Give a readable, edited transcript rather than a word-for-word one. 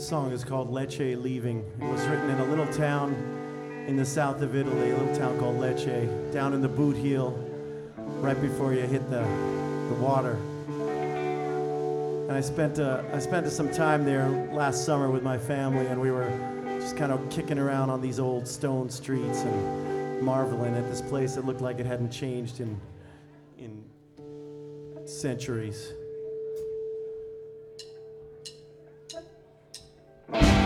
song is called Lecce Leaving. It was written in a little town in the south of Italy, a little town called Lecce, down in the boot heel, right before you hit the water. And I spent some time there last summer with my family, and we were just kind of kicking around on these old stone streets and marveling at this place that looked like it hadn't changed in centuries.